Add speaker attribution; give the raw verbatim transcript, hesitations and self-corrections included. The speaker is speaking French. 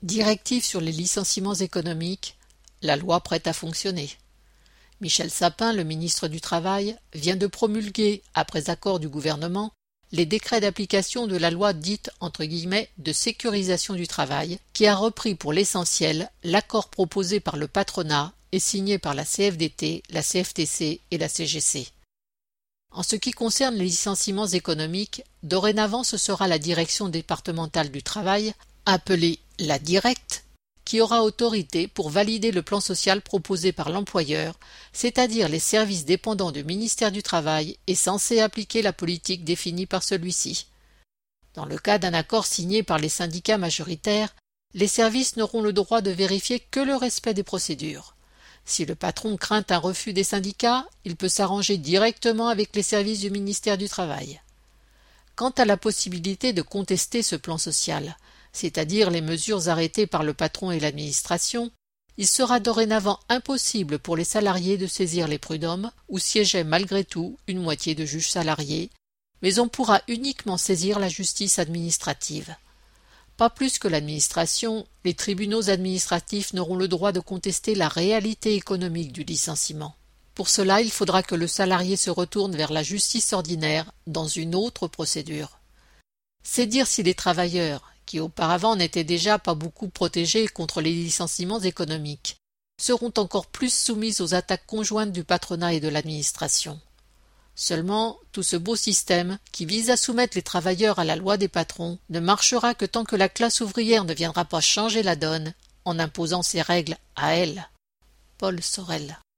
Speaker 1: Directive sur les licenciements économiques, la loi prête à fonctionner. Michel Sapin, le ministre du Travail, vient de promulguer, après accord du gouvernement, les décrets d'application de la loi dite entre guillemets de sécurisation du travail, qui a repris pour l'essentiel l'accord proposé par le patronat et signé par la C F D T, la C F T C et la C G C. En ce qui concerne les licenciements économiques, dorénavant ce sera la direction départementale du travail, appelée la directe, qui aura autorité pour valider le plan social proposé par l'employeur, c'est-à-dire les services dépendants du ministère du Travail et censés appliquer la politique définie par celui-ci. Dans le cas d'un accord signé par les syndicats majoritaires, les services n'auront le droit de vérifier que le respect des procédures. Si le patron craint un refus des syndicats, il peut s'arranger directement avec les services du ministère du Travail. Quant à la possibilité de contester ce plan social, c'est-à-dire les mesures arrêtées par le patron et l'administration, il sera dorénavant impossible pour les salariés de saisir les prud'hommes où siégeait malgré tout une moitié de juges salariés, mais on pourra uniquement saisir la justice administrative. Pas plus que l'administration, les tribunaux administratifs n'auront le droit de contester la réalité économique du licenciement. Pour cela, il faudra que le salarié se retourne vers la justice ordinaire dans une autre procédure. C'est dire si les travailleurs, qui auparavant n'étaient déjà pas beaucoup protégés contre les licenciements économiques, seront encore plus soumis aux attaques conjointes du patronat et de l'administration. Seulement, tout ce beau système, qui vise à soumettre les travailleurs à la loi des patrons, ne marchera que tant que la classe ouvrière ne viendra pas changer la donne en imposant ses règles à elle. Paul Sorel.